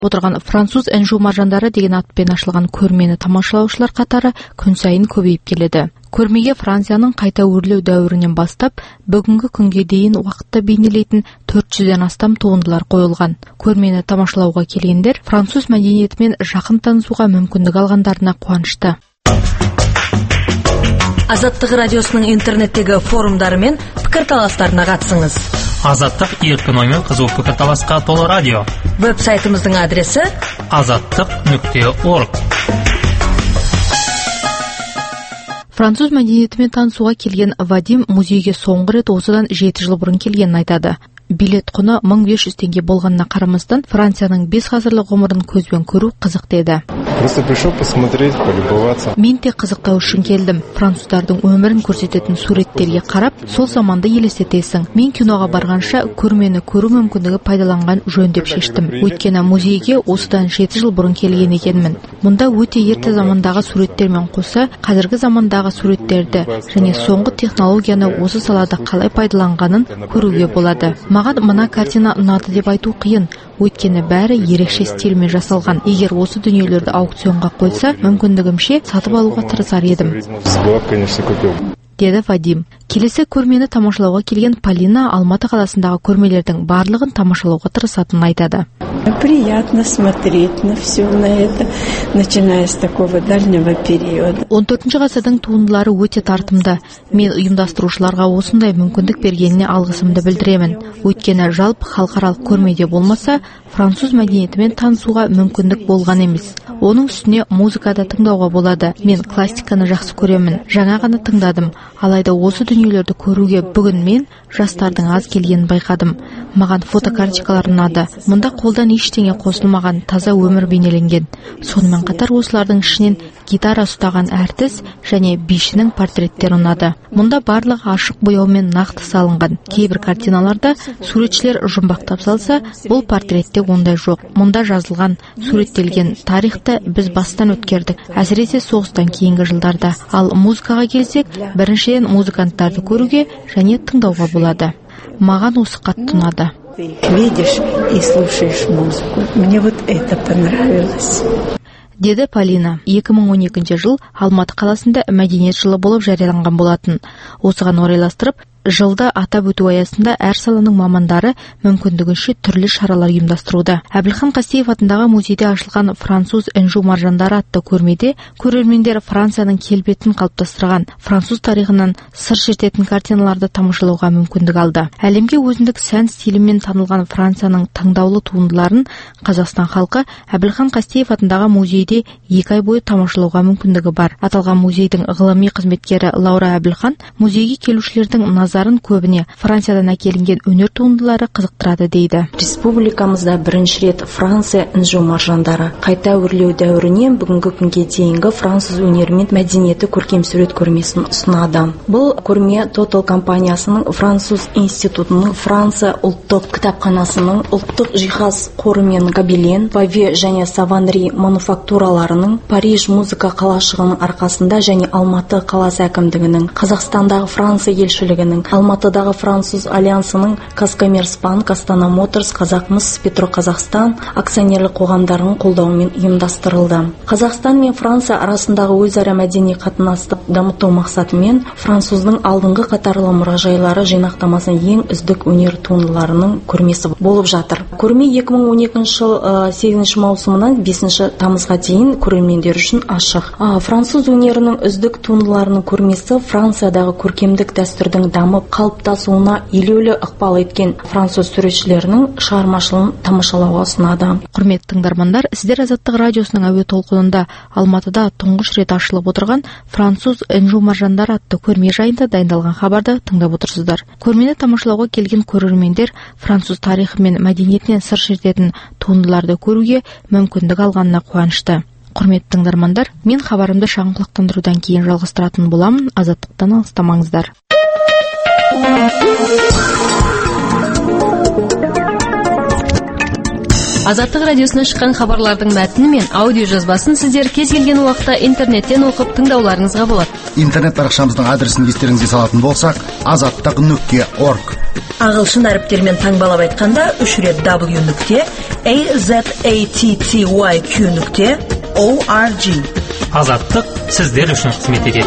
отырған француз Энжу маржандары деген атпен ашылған көрмені тамашалаушылар қатары күн сайын көбейіп келеді. Көрмеге Францияның қайта өрлеу дәуірінен бастап бүгінгі күнге дейін уақытта бейнелейтін 400-ден астам туындылар қойылған. Көрмені тамашалауға келгендер француз мәдениетімен жақын танысуға мүмкіндік алғандарына қуанышты. Азаттық радиосының интернеттегі форумдары мен пікірталастарына қатысыңыз. Азаттық еркін оймен қызу пікірталасқа толы радио. Веб-сайтымыздың адресі azаттық.org. Француз мәдениетімен танысуға келген Вадим музейге соңғы рет осыдан 7 жыл бұрын келгенін айтады. Билет құны 1500 теңге болғанына қарамастан Францияның 5 ғасырлық ғұмырын көзбен көру қызық деді. Просто пришел посмотреть, полюбоваться. Мен тек қызықтау үшін келдім. Француздардың өмірін көрсететін суреттерге қарап, сол заманды елестетесің. Мен киноға барғанша көрмені көру мүмкіндігі пайдаланған жөн деп шештім. Өйткені музейге осыдан 7 жыл бұрын келген екенмін. Мұнда өте ерте замандағы суреттермен қоса, қазіргі замандағы суреттерді және соңғы технологияны осы салада қалай пайдаланғанын көруге болады. Маған мына картина ұнады деп айту қиын, өйткені бәрі ерекше стильмен жасалған. Егер осы дүниелерді аукционға қойса, мүмкіндігімше сатып алуға тырысар едім, деді Вадим. Келесі көрмені тамашалауға келген Полина Алматы қаласындағы көрмелердің барлығын тамашалауға тырысатынын айтады. Приятно смотреть на все на это, начиная с такого дальнего периода. 14 ғасырдың туындылары өте тартымды. Мен ұйымдастырушыларға осындай мүмкіндік бергеніне алғысымды білдіремін. Өйткені жалпы халықаралық көрмеде болмаса, француз мәдениетімен танысуға мүмкіндік болған емес. Оның үстіне музыкада тыңдауға болады. Мен классиканы жақсы көремін. Жаңа ғана тыңдадым. Алайда осы дүниелерді көруге бүгін мен жастардың аз келгенін байқадым. Маған фотокартикалар ұнады. Мұнда қолдан ештеңе қосылмаған, таза өмір бейнеленген. Сонымен қатар осылардың ішінен гитара ұстаған әртіс және бишінің портреттері ұнады. Мұнда барлығы ашық бояумен нақты салынған. Кейбір картиналарда суретшілер жұмбақтап салса, бұл портретте ондай жоқ. Мұнда жазылған, суреттелген тарихты біз бастан өткердік, әсіресе соғыстан кейінгі жылдарда. Ал музыкаға келсек, біріншіден музыканттарды көруге және тыңдауға болады. Маған осы қатты ұнады. Видишь и слушаешь музыку. Мне вот это понравилось. Деді Полина. 2012 жыл Алматы қаласында мәдениет жылы болып жарияланған болатын. Осыған орайластырып, жылда атап өту аясында әр саланың мамандары мүмкіндігінше түрлі шаралар ұйымдастыруда. Әбілхан Қастеев атындағы музейде ашылған француз Энжу маржандары атты көрмеде көрермендер Францияның келбетін қалыптастырған француз тарихынан сыр шертетін картиналарды тамашалауға мүмкіндік алды. Әлемге өзіндік сән стилімен танылған Францияның таңдаулы туындыларын Қазақстан халқы Әбілхан Қастеев атындағы музейде 2 ай бойы тамашалауға мүмкіндігі бар. Аталған музейдің ғылыми қызметкері Лаура Әбілхан музейге келушілердің назарын көбіне Франциядан әкелінген өнер туындылары қызықтырады дейді. Республикамызда бірінші рет Франция Энжу маржандары қайта өрлеу дәуірінен бүгінгі күнге дейінгі француз өнері мен мәдениеті көркем сурет көрмесін ұсынады. Бұл көрме Total компаниясының, француз институтының, Франция ұлттық кітапханасының, ұлттық жиһаз қоры мен Гобелен, Паве және Саванри мануфактураларының, Париж музыка қалашығының арқасында және Алматы қаласы әкімдігінің, Қазақстандағы Франция елшілігінің, Алматыдағы француз альянсының, Казкоммерцбанк, Астана Моторс, Қазақмыс, Петроқазақстан акционерлік қоғамдарының қолдауымен ұйымдастырылды. Қазақстан мен Франция арасындағы өзара мәдени қатынасты дамыту мақсатымен француздың алдыңғы қатарлы мұражайлары жинақтамасының ең үздік өнер туындыларының көрмесі болып жатыр. Көрме 2012 жыл 8 маусымынан 5 тамызға дейін көрермендер үшін ашық. Француз өнерінің үздік туындыларының көрмесі Франциядағы көркемдік дәстүрдің дамып қалыптасуына елеулі ықпал еткен француз суретшілерінің шығармашылығын тамашалауға ұсынады. Құрметті тыңдармандар, сіздер Азаттық радиосының әуе толқынында Алматыда тұңғыш рет ашылып отырған француз Энжу маржандары атты көрме жайында дайындалған хабарды тыңдап отырсыздар. Көрмені тамашалауға келген көрермендер француз тарихы мен мәдениетінен сыр шертетін туындыларды көруге мүмкіндік алғанына қуанышты. Құрметті тыңдармандар, мен хабарымды шағын құлақтандырудан кейін жалғастыратын боламын. Азаттықтан алыстамаңыздар. Азаттық радиосына шыққан хабарлардың мәтіні мен аудио жазбасын сіздер кез келген уақытта интернеттен оқып тыңдауларыңызға болады. Интернет парақшамыздың адресін естеріңізге салатын болсақ, azattak.org. Ағылшын әріптермен таңбалап айтқанда 3 рет w.azattyq.org. Азаттық сіздер үшін қызмет етеді.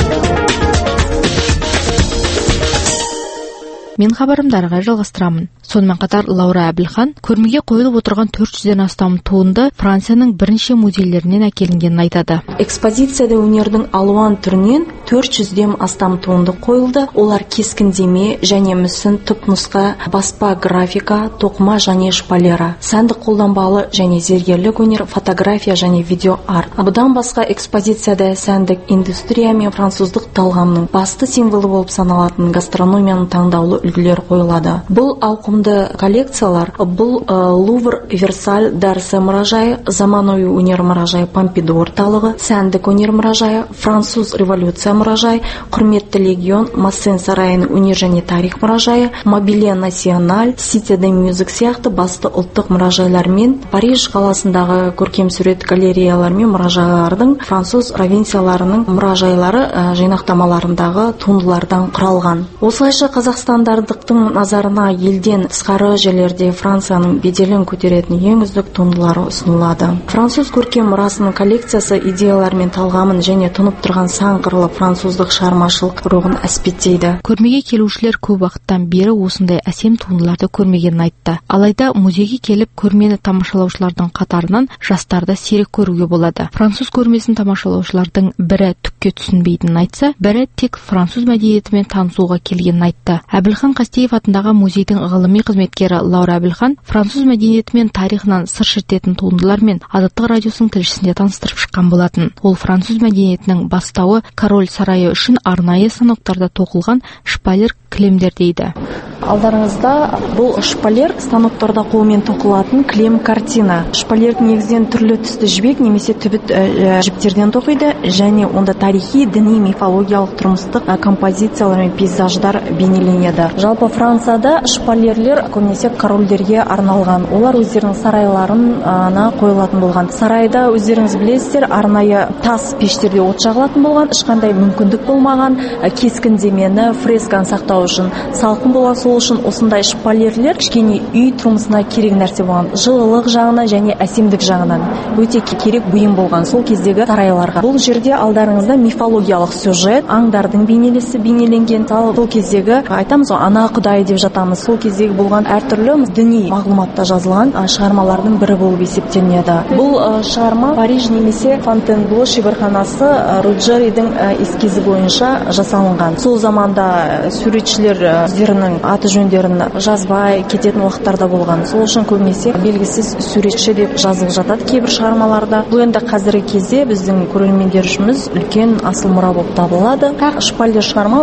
Мен хабарымды ары қарай жалғастырамын. Сонымен қатар Лаура Әбілхан көрмеге қойылып отырған 400-ден астам туынды Францияның бірнеше музейлерінен әкелінгенін айтады. Экспозицияда өнердің алуан түрінен 400-ден астам туынды қойылды. Олар кескіндеме және мүсін, түпнұсқа, баспа, графика, тоқыма және шпалера, сәндік қолданбалы және зергерлік өнер, фотография және видео-арт. Бұдан басқа экспозицияда сәндік индустрия мен француздық талғамның басты символы болып саналатын гастрономияның таңдаулы үлгілер қойылады. Бұл ауқымды коллекциялар бұл Лувр, Версаль, Дарсе мұражайы, заманауи өнер мұражайы Помпиду орталығы, сәндік өнер мұражайы, француз революция мұражайы, құрметті легион, Массен сарайының өнер және тарих мұражайы, Мобилия националь, Сите де мюзик сияқты басты ұлттық мұражайлар мен Париж қаласындағы көркемсурет галереялар мен мұражайлардың француз провинцияларының мұражайлары жинақтамаларындағы туындылардан құралған. Осылайша қазақстандықтың назарына елден тысқары жерлерде Францияның беделін көтеретін ең үздік туындылары ұсынылады. Француз көркем мұрасының коллекциясы идеялар мен талғамын және тұнып тұрған сан қырлы француздық шығармашылық рухын әспеттейді. Көрмеге келушілер көп уақыттан бері осындай әсем туындыларды көрмегенін айтты. Алайда музейге келіп көрмені тамашалаушылардың қатарынан жастарды сирек көруге болады. Француз көрмесін тамашалаушылардың бірі түкке түсінбейтінін айтса, бірі тек француз мәдениетімен танысуға келгенін айтты. Әбілхан Қастеев атындағы музейдің ғылыми қызметкері Лаура Әбілхан француз мәдениеті мен тарихынан сыр шертетін туындылармен Азаттық радиосының тілшісіне таныстырып шыққан болатын. Ол француз мәдениетінің бастауы король сарайы үшін арнайы станоктарда тоқылған шпалер кілемдер дейді. Алдарыңызда бұл шпалер станоктарда қолмен тоқылатын кілем картина. Шпалер негізінен түрлі түсті жібек немесе түбіт жіптерден тоқиды және онда тарихи, діни, мифологиялық, тұрмыстық композициялар мен пейзаждар бейнеленеді. Жалпы Францияда шпалерлер көбінесе корольдерге арналған. Олар өздерінің сарайларына қойылатын болған. Сарайда өздеріңіз білесіздер, арнайы тас пештерде от жағылатын болған, ешқандай мүмкіндік болмаған, кескіндемені, фресканы сақтау үшін салқын болған, сол үшін осындай шпалерлер кішкене үй тұрмысына керек нәрсе болған. Жылылық жағынан және әсемдік жағынан өте керек бұйым болған сол кездегі сарайларға. Бұл жерде алдарыңызда мифологиялық сюжет, аңдардың бейнелесі бейнеленген. Сол кездегі айтамыз ғой, ана құдай деп жатамыз. Сол кездегі болған әртүрлі діни мағлұматта жазылған шығармалардың бірі болып есептелінеді. Бұл шығарма Париж немесе Фонтенбло шеберханасы Руджеридің эскизі бойынша жасалынған. Сол заманда суретшілер өздерінің аты жөндерін жазбай кететін уақыттарда болған. Сол үшін көбінесе белгісіз суретші деп жазылып жатады кейбір шығармаларда. Бұл енді қазіргі кезде біздің көрермендер үшін үлкен асыл мұра болып табылады. Шпалер шығарма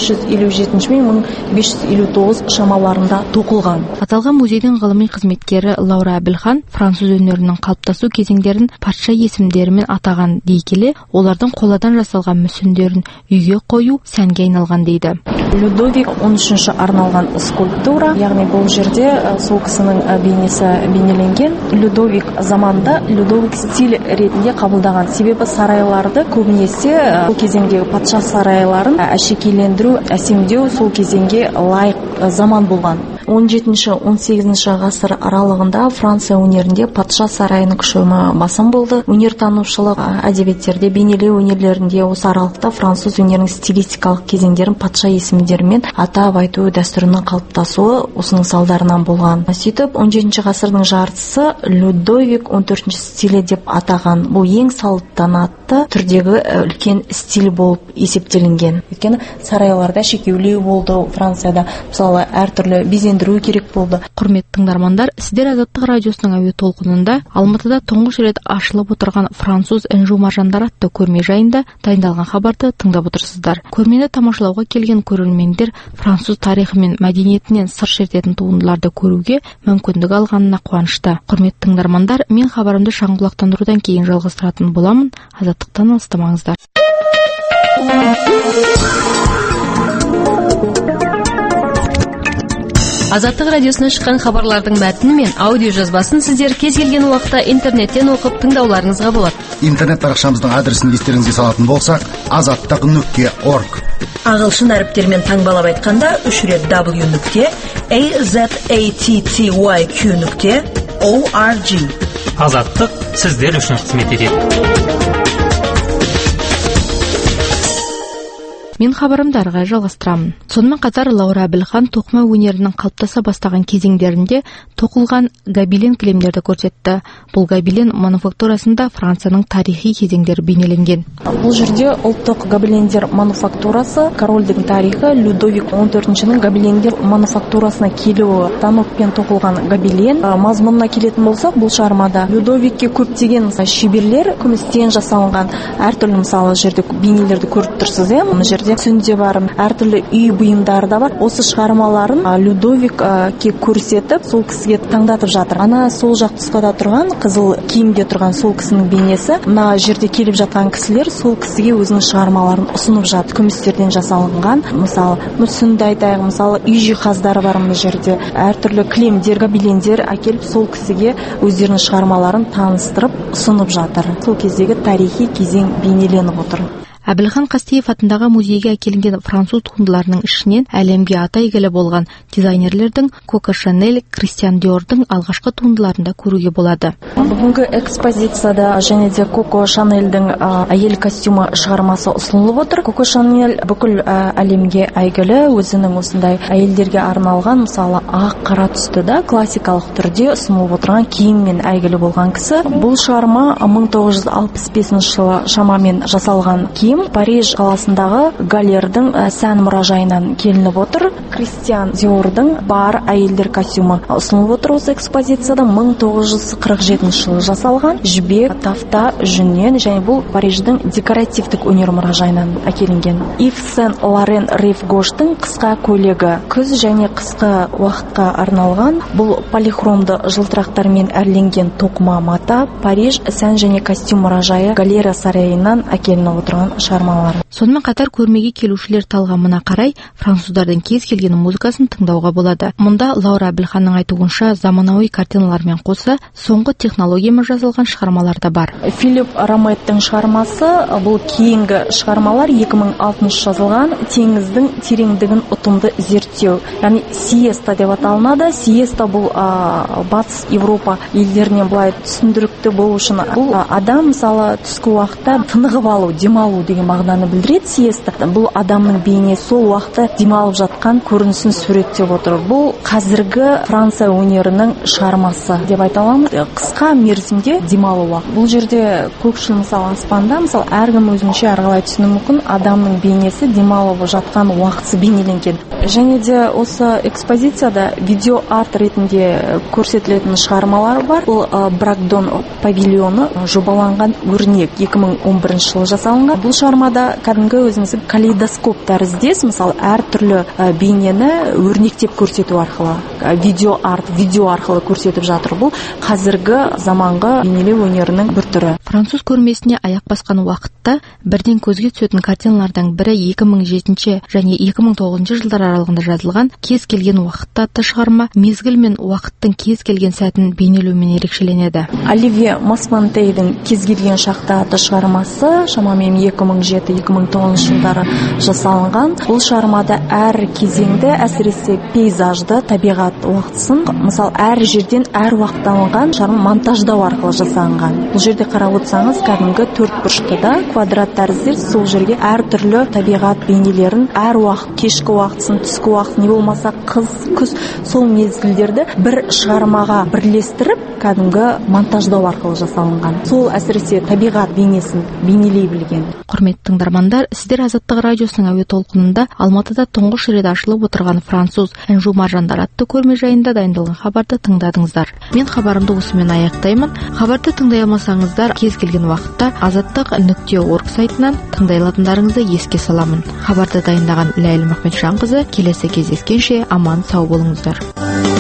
1557 мен 1559 шамаларында тоқылған. Аталған музейдің ғылыми қызметкері Лаура Әбілхан француз өнерінің қалыптасу кезеңдерін патша есімдерімен атаған дей келе, олардың қоладан жасалған мүсіндерін үйге қою сәнге айналған дейді. Людовик 13-ші арналған скульптура, яғни бұл жерде сол кісінің бейнесі бейнеленген. Людовик заманда Людовик стиль ретінде қабылдаған. Себебі сарайларды көбінесе сол кезеңдегі патша сарайларын әшекейлендіру, әсемдеу сол кезеңге лайық заман болған. 17-18 ғасыр аралығында Франция өнерінде патша сарайының күші басым болды. Өнертанушылық әдебиеттерде, бейнелеу өнерлерінде осы аралықта француз өнерінің стилистикалық кезеңдерін патша есімдерімен атап айту дәстүрінің қалыптасуы осының салдарынан болған. Сөйтіп 17 ғасырдың жартысы Людовик 14 стилі деп атаған. Бұл ең салтанатты түрдегі үлкен стиль болып есептелінген. Өйткені сарайларда шекеулеу болды Францияда. Мысалы, әртүрлі безендіру керек болды. Құрметті тыңдармандар, сіздер Азаттық радиосының әуе толқынында Алматыда тұңғыш рет ашылып отырған француз інжу маржандар атты көрме жайында дайындалған хабарды тыңдап отырсыздар. Көрмені тамашалауға келген көрермендер француз тарихы мен мәдениетінен сыр шертетін туындыларды көруге мүмкіндік алғанына қуанышты. Құрметті тыңдармандар, мен хабарымды шаңғылақтандырудан кейін жалғастыратын боламын. Азаттықтан алыстамаңыздар. Азаттық радиосынан шыққан хабарлардың мәтіні мен аудио жазбасын сіздер кез келген уақытта интернеттен оқып тыңдауларыңызға болады. Интернет парақшамыздың адресін естеріңізге салатын болсақ, azattak.org. Ағылшын әріптермен таңбалап айтқанда 3 рет w.azattyq.org. Азаттық сіздер үшін қызмет етеді. Мен хабарымды әрі жалғастырамын. Сонымен қатар Лаура Әбілхан тоқыма өнерінің қалыптаса бастаған кезеңдерінде тоқылған гобелен кілемдерді көрсетті. Бұл гобелен мануфактурасында Францияның тарихи кезеңдері бейнеленген. Бұл жерде ұлттық гобелендер мануфактурасы, корольдің тарихы, Людовик 14-нің гобелендер мануфактурасына келуі, таноппен тоқылған гобелен. Мазмұнына келетін болсақ, бұл шығармада Людовикке көптеген шеберлер күмістен жасалынған әртүрлі мысалы жерде бейнелерді көріп тұрсыз, жерде сүнде бар, әртүрлі үй бұйымдары да бар. Осы шығармаларын Людовикке көрсетіп, сол кісіге таңдатып жатыр. Ана сол жақ тұсқада тұрған, қызыл киімде тұрған сол кісінің бейнесі, мына жерде келіп жатқан кісілер сол кісіге өзінің шығармаларын ұсынып жатыр. Күмістерден жасалынған, мысалы, мүсінді айтайық, мысалы, үй жиһаздары бар мына жерде. Әртүрлі кілемдер, гобелендер әкеліп сол кісіге өздерінің шығармаларын таныстырып ұсынып жатыр. Сол кездегі тарихи кезең бейнеленіп отыр. Әбілхан Қастеев атындағы музейге әкелінген француз туындыларының ішінен әлемге аты әйгілі болған дизайнерлердің Коко Шанель, Кристиан Диордың алғашқы туындыларында көруге болады. Бүгінгі экспозицияда және де Коко Шанельдің әйел костюмы шығармасы ұсынылып отыр. Коко Шанель бүкіл әлемге әйгілі, өзінің осындай әйелдерге арналған, мысалы, ақ қара түсті да классикалық түрде ұсынылып отырған киіммен әйгілі болған кісі. Бұл шығарма 1965 жылы шамамен жасалған киім. Париж қаласындағы Галердің сән мұражайынан келініп отыр. Кристиан Диордың бар әйелдер костюмы ұсынылып отыр. Осы экспозицияда 1947 жылы жасалған жібек, тафта, жүннен, және бұл Париждің декоративтік өнер мұражайынан әкелінген. Ив Сен Лорен Риф Гоштың қысқа көйлегі күз және қысқы уақытқа арналған. Бұл полихромды жылтырақтармен әрленген тоқыма мата Париж сән және костюм мұражайы галерея сарайынан әкелініп отырған шығармалар. Сонымен қатар көрмеге келушілер талғамына қарай француздардың кез келген музыкасын тыңдауға болады. Мұнда Лаура Әбілханның айтуынша заманауи картиналармен қоса соңғы технологиямен жазылған шығармалар да бар. Филипп Рометтің шығармасы, бұл кейінгі шығармалар 2006 жазылған теңіздің тереңдігін ұтымды зерттеу. Яғни сиеста деп аталынады. Сиеста бұл батыс Европа елдерінен былай түсіндірікті болу үшін бұл адам мысалы түскі уақытта тынығып алу, демалу деген мағынаны білдіреді. Сиеста бұл адамның бейнесі сол уақытта демалып жатқан көрінісін суреттеп отыр. Бұл қазіргі Франция өнерінің шығармасы деп айта аламыз. Қысқа мерзімде демалу уақыты. Бұл жерде көкшіл мысалы аспанда, мысалы әркім өзінше әрқалай түсіну мүмкін, адамның бейнесі демалып жатқан уақыты бейнеленген. Және де осы экспозицияда видео арт ретінде көрсетілетін шығармалар бар. Бұл Брагдон павильоны жобаланған өрнек 2011 жылы жасалынған. Бұл шығармада кәдімгі өзіңіздің калейдоскоп тәріздес, мысалы әртүрлі бейнені өрнектеп көрсету арқылы, видео арқылы көрсетіп жатыр. Бұл қазіргі заманғы бейнелеу өнерінің бір түрі. Француз көрмесіне аяқ басқан уақытта бірден көзге түсетін картиналардың бірі 2007 және 2009 жылдар аралығында жазылған кез келген уақытта атты шығарма мезгіл мен уақыттың кез келген сәтін бейнелеумен ерекшеленеді. Оливье Масмантейдің кез келген шақта атты шығармасы шамамен 2007-2009 жылдары жасалынған. Бұл шығармада әр кезеңді, әсіресе пейзажды, табиғат уақытысын, мысалы әр жерден әр уақытта алынған шығарма монтаждау арқылы жасалынған. Бұл жерде қарап отырсаңыз, кәдімгі төртбұрышты квадрат тәріздес, сол жерге әртүрлі табиғат бейнелерін әр уақыт, кешкі уақытысын, түскі уақыт, не болмаса қыс, күз, сол мезгілдерді бір шығармаға бірлестіріп, кәдімгі монтаждау арқылы жасалынған. Сол әсіресе табиғат бейнесін бейнелей білген. Құрметті тыңдармандар, сіздер Азаттық радиосының әуе толқынында Алматыда тұңғыш рет ашылып отырған француз Энжу Маржандар атты көрме жайында дайындалған хабарды тыңдадыңыздар. Мен хабарымды осымен аяқтаймын. Хабарды тыңдай алмасаңыздар, кез келген уақытта azattak.org сайтынан тыңдай алатындарыңызды еске саламын. Хабарды дайындаған Ләйлі Махметжанқызы. Келесі кездескенше аман сау болыңыздар.